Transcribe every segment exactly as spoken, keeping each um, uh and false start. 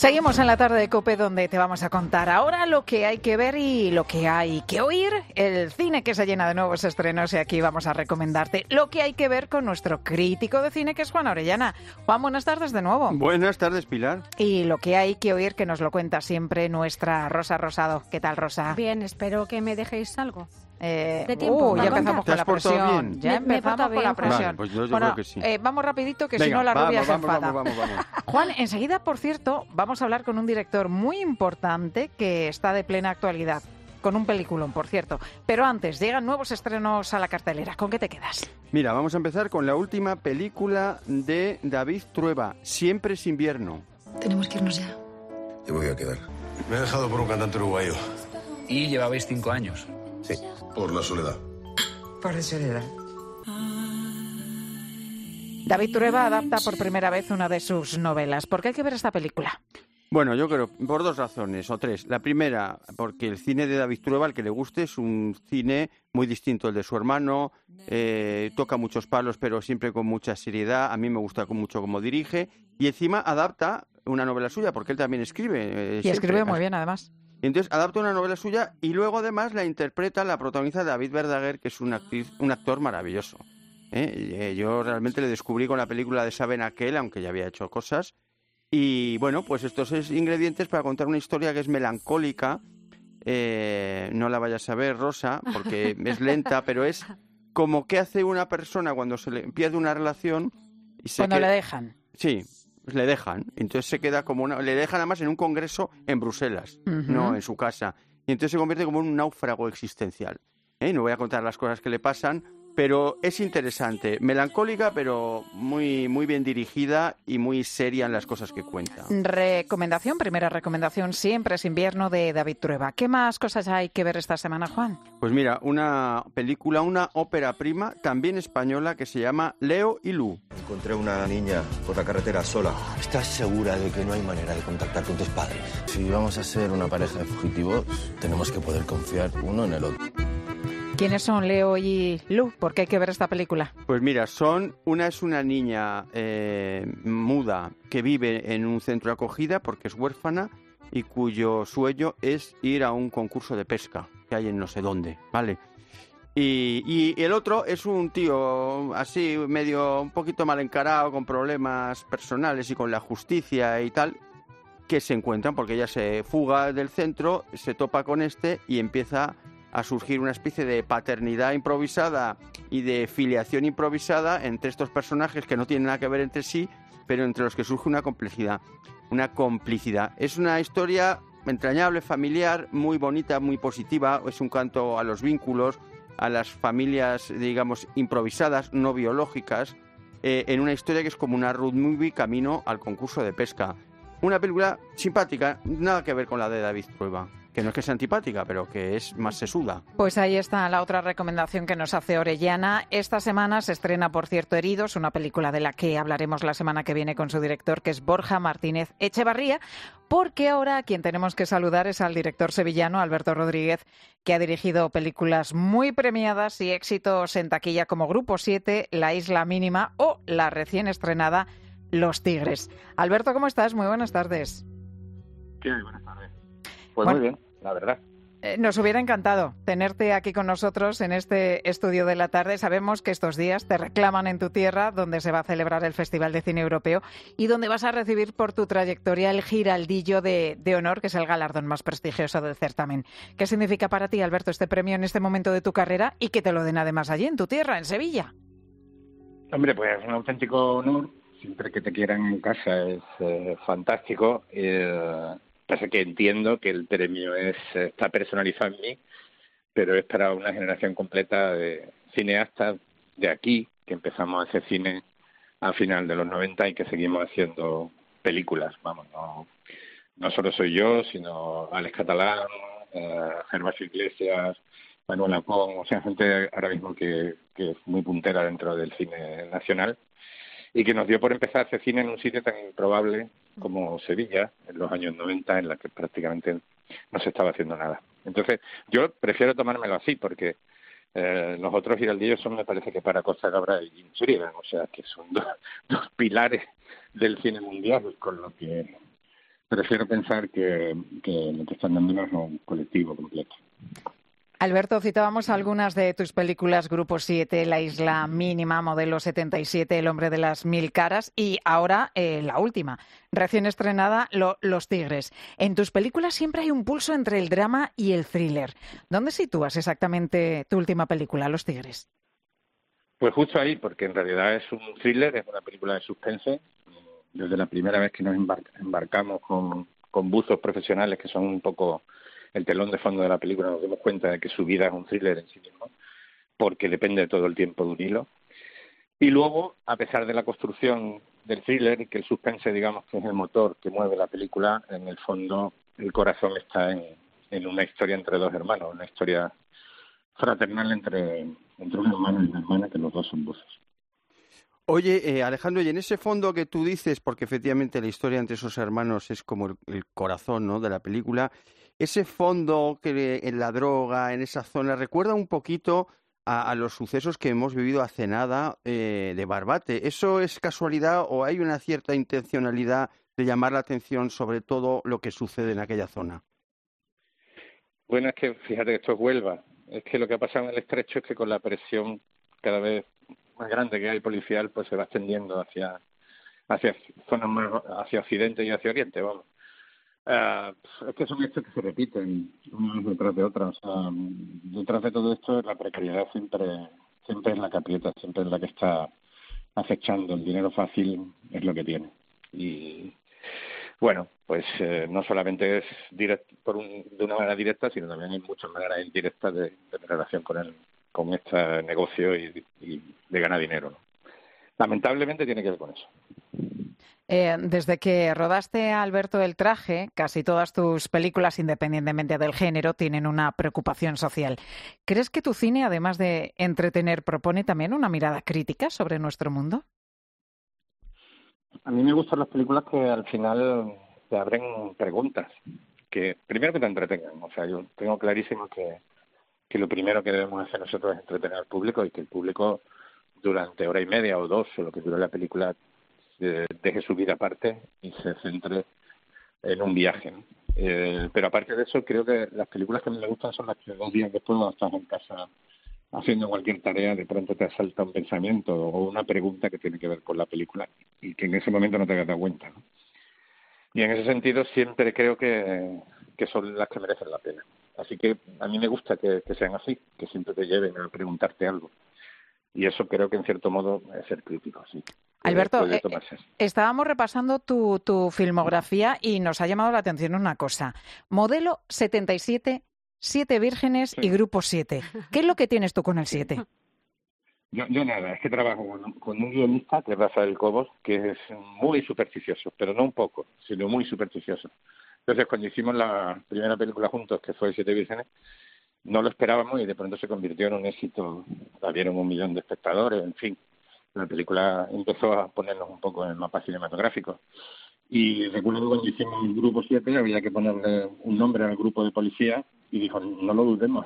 Seguimos en la tarde de COPE, donde te vamos a contar ahora lo que hay que ver y lo que hay que oír. El cine que se llena de nuevos estrenos, y aquí vamos a recomendarte lo que hay que ver con nuestro crítico de cine, que es Juan Orellana. Juan, buenas tardes de nuevo. Buenas tardes, Pilar. Y lo que hay que oír, que nos lo cuenta siempre nuestra Rosa Rosado. ¿Qué tal, Rosa? Bien, espero que me dejéis algo. Eh, de tiempo. Uh, ya empezamos con la presión. Ya me, empezamos me con la presión. Vale, pues yo, yo bueno, creo que sí. eh, vamos rapidito, que Venga, si no la vamos, rubia se vamos, enfada. vamos, vamos, vamos. Juan, enseguida, por cierto, vamos a hablar con un director muy importante que está de plena actualidad, con un peliculón, por cierto. Pero antes, llegan nuevos estrenos a la cartelera. ¿Con qué te quedas? Mira, vamos a empezar con la última película de David Trueba, Siempre es invierno. Tenemos que irnos ya. Yo me voy a quedar. Me he dejado por un cantante uruguayo. ¿Y llevabais cinco años? Sí, por la soledad. Por la soledad. David Trueba adapta por primera vez una de sus novelas. ¿Por qué hay que ver esta película? Bueno, yo creo, por dos razones, o tres. La primera, porque el cine de David Trueba, al que le guste, es un cine muy distinto al de su hermano, eh, toca muchos palos, pero siempre con mucha seriedad. A mí me gusta mucho cómo dirige. Y encima adapta una novela suya, porque él también escribe. Eh, y siempre. escribe muy bien, además. Y entonces adapta una novela suya y luego además la interpreta, la protagoniza David Verdaguer, que es un, actriz, un actor maravilloso. ¿eh? Yo realmente le descubrí con la película de Saben Aquel, aunque ya había hecho cosas. Y bueno, pues estos es ingredientes para contar una historia que es melancólica. Eh, no la vayas a ver, Rosa, porque es lenta, pero es como qué hace una persona cuando se le pierde una relación. Y se cuando queda... le dejan. Sí. Pues le dejan, entonces se queda como una... Le dejan además en un congreso en Bruselas, uh-huh. no en su casa. Y entonces se convierte como en un náufrago existencial. ¿eh? No voy a contar las cosas que le pasan, pero es interesante. Melancólica, pero muy, muy bien dirigida y muy seria en las cosas que cuenta. Recomendación, primera recomendación, Siempre es invierno, de David Trueba. ¿Qué más cosas hay que ver esta semana, Juan? Pues mira, una película, una ópera prima, también española, que se llama Leo y Lu. Encontré una niña por la carretera sola. ¿Estás segura de que no hay manera de contactar con tus padres? Si vamos a ser una pareja de fugitivos, tenemos que poder confiar uno en el otro. ¿Quiénes son Leo y Lu? ¿Por qué hay que ver esta película? Pues mira, son una es una niña eh, muda que vive en un centro de acogida porque es huérfana y cuyo sueño es ir a un concurso de pesca que hay en no sé dónde, ¿vale? Y, y el otro es un tío así medio un poquito mal encarado, con problemas personales y con la justicia y tal, que se encuentran porque ella se fuga del centro, se topa con este y empieza a surgir una especie de paternidad improvisada y de filiación improvisada entre estos personajes que no tienen nada que ver entre sí, pero entre los que surge una complejidad, una complicidad. Es una historia entrañable, familiar, muy bonita, muy positiva. Es un canto a los vínculos, a las familias, digamos, improvisadas, no biológicas, eh, en una historia que es como una road movie camino al concurso de pesca. Una película simpática, nada que ver con la de David Trueba. Que no es que sea antipática, pero que es más sesuda. Pues ahí está la otra recomendación que nos hace Orellana. Esta semana se estrena, por cierto, Heridos, una película de la que hablaremos la semana que viene con su director, que es Borja Martínez Echevarría, porque ahora a quien tenemos que saludar es al director sevillano, Alberto Rodríguez, que ha dirigido películas muy premiadas y éxitos en taquilla como Grupo siete, La Isla Mínima o la recién estrenada Los Tigres. Alberto, ¿cómo estás? Muy buenas tardes. ¿Qué hay? Buenas tardes. Pues bueno, muy bien, la verdad. Eh, nos hubiera encantado tenerte aquí con nosotros en este estudio de la tarde. Sabemos que estos días te reclaman en tu tierra, donde se va a celebrar el Festival de Cine Europeo y donde vas a recibir por tu trayectoria el Giraldillo de, de Honor, que es el galardón más prestigioso del certamen. ¿Qué significa para ti, Alberto, este premio en este momento de tu carrera y que te lo den además allí, en tu tierra, en Sevilla? Hombre, pues es un auténtico honor. Siempre que te quieran en casa es eh, fantástico. Eh, pasa que entiendo que el premio es está personalizado en mí, pero es para una generación completa de cineastas de aquí, que empezamos a hacer cine a final de los noventa y que seguimos haciendo películas. Vamos, no, no solo soy yo, sino Alex Catalán, eh, Gervasio Iglesias, Manuel Apón, o sea, gente ahora mismo que, que es muy puntera dentro del cine nacional y que nos dio por empezar a hacer cine en un sitio tan improbable como Sevilla, en los años noventa, en la que prácticamente no se estaba haciendo nada. Entonces, yo prefiero tomármelo así, porque eh, los otros giraldillos son, me parece que para Costa Gabra y Jim Sullivan, o sea, que son dos, dos pilares del cine mundial, con lo que prefiero pensar que, que lo que están dando es un colectivo completo. Alberto, citábamos algunas de tus películas, Grupo siete, La isla mínima, Modelo setenta y siete, El hombre de las mil caras y ahora eh, la última, recién estrenada, Lo, Los tigres. En tus películas siempre hay un pulso entre el drama y el thriller. ¿Dónde sitúas exactamente tu última película, Los tigres? Pues justo ahí, porque en realidad es un thriller, es una película de suspense. Desde la primera vez que nos embar- embarcamos con, con buzos profesionales que son un poco el telón de fondo de la película, nos dimos cuenta de que su vida es un thriller en sí mismo, porque depende todo el tiempo de un hilo. Y luego, a pesar de la construcción del thriller y que el suspense, digamos, que es el motor que mueve la película, en el fondo el corazón está en, en una historia entre dos hermanos, una historia fraternal entre, entre un hermano y una hermana, que los dos son buzos. Oye, eh, Alejandro, y en ese fondo que tú dices, porque efectivamente la historia entre esos hermanos es como el, el corazón, ¿no?, de la película, ese fondo que en la droga, en esa zona, recuerda un poquito a, a los sucesos que hemos vivido hace nada eh, de Barbate. ¿Eso es casualidad o hay una cierta intencionalidad de llamar la atención sobre todo lo que sucede en aquella zona? Bueno, es que fíjate que esto es Huelva. Es que lo que ha pasado en el Estrecho es que con la presión cada vez más grande que hay policial, pues se va extendiendo hacia hacia zonas más hacia occidente y hacia oriente, vamos. Uh, es que son hechos que se repiten una vez detrás de otra. O sea, detrás de todo esto la precariedad siempre siempre es la que aprieta, siempre es la que está acechando. El dinero fácil es lo que tiene. Y bueno, pues eh, no solamente es direct, por un, de una manera directa, sino también hay muchas maneras indirectas de, de relación con el con este negocio y, y de ganar dinero, ¿no? Lamentablemente tiene que ver con eso. Eh, desde que rodaste, Alberto, El traje, casi todas tus películas, independientemente del género, tienen una preocupación social. ¿Crees que tu cine, además de entretener, propone también una mirada crítica sobre nuestro mundo? A mí me gustan las películas que al final te abren preguntas, que primero que te entretengan. O sea, yo tengo clarísimo que, que lo primero que debemos hacer nosotros es entretener al público y que el público durante hora y media o dos, o lo que dure la película, deje su vida aparte y se centre en un viaje, ¿no? Eh, pero aparte de eso, creo que las películas que a mí me gustan son las que dos días después, cuando estás en casa haciendo cualquier tarea, de pronto te asalta un pensamiento o una pregunta que tiene que ver con la película y que en ese momento no te das cuenta, ¿no? Y en ese sentido siempre creo que, que son las que merecen la pena. Así que a mí me gusta que, que sean así, que siempre te lleven a preguntarte algo. Y eso creo que en cierto modo es ser crítico, sí. Alberto, eh, estábamos repasando tu, tu filmografía y nos ha llamado la atención una cosa. Modelo setenta y siete, Siete vírgenes sí. y Grupo siete. ¿Qué es lo que tienes tú con el siete? Yo, yo nada, es que trabajo con, con un guionista, que es Rafael Cobos, que es muy supersticioso, pero no un poco, sino muy supersticioso. Entonces, cuando hicimos la primera película juntos, que fue Siete vírgenes, no lo esperábamos y de pronto se convirtió en un éxito. La vieron un millón de espectadores, en fin. La película empezó a ponernos un poco en el mapa cinematográfico. Y recuerdo que cuando hicimos el Grupo siete había que ponerle un nombre al grupo de policía y dijo, no lo dudemos.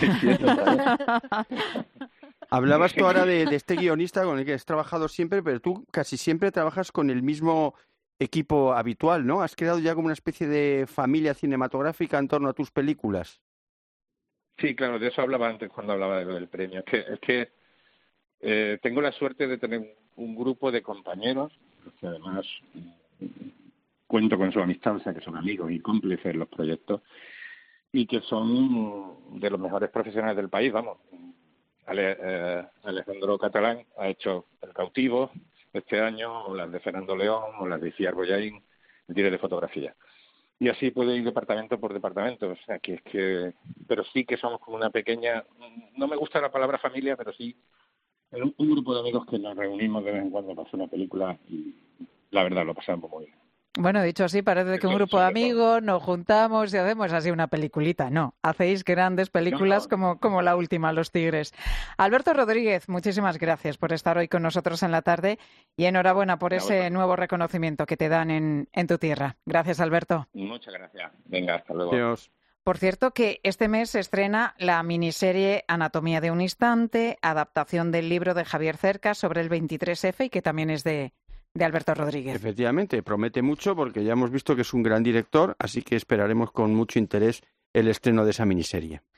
Hablabas tú ahora de, de este guionista con el que has trabajado siempre, pero tú casi siempre trabajas con el mismo equipo habitual, ¿no? Has creado ya como una especie de familia cinematográfica en torno a tus películas. Sí, claro, de eso hablaba antes cuando hablaba de lo del premio. Es que, es que eh, tengo la suerte de tener un grupo de compañeros, que además cuento con su amistad, o sea, que son amigos y cómplices en los proyectos, y que son de los mejores profesionales del país, vamos. Ale, eh, Alejandro Catalán ha hecho El cautivo este año, o las de Fernando León, o las de Iciar Boyaín, el tiro de fotografía. Y así puede ir departamento por departamento, o sea, que es que... Pero sí que somos como una pequeña... No me gusta la palabra familia, pero sí un, un grupo de amigos que nos reunimos de vez en cuando para hacer una película y la verdad lo pasamos muy bien. Bueno, dicho así, parece que un grupo de amigos nos juntamos y hacemos así una peliculita. No, hacéis grandes películas no, no. como como la última, Los Tigres. Alberto Rodríguez, muchísimas gracias por estar hoy con nosotros en la tarde y enhorabuena por ese nuevo reconocimiento que te dan en, en tu tierra. Gracias, Alberto. Muchas gracias. Venga, hasta luego. Adiós. Por cierto, que este mes se estrena la miniserie Anatomía de un instante, adaptación del libro de Javier Cercas sobre el veintitrés efe y que también es de, de Alberto Rodríguez. Efectivamente, promete mucho porque ya hemos visto que es un gran director, así que esperaremos con mucho interés el estreno de esa miniserie.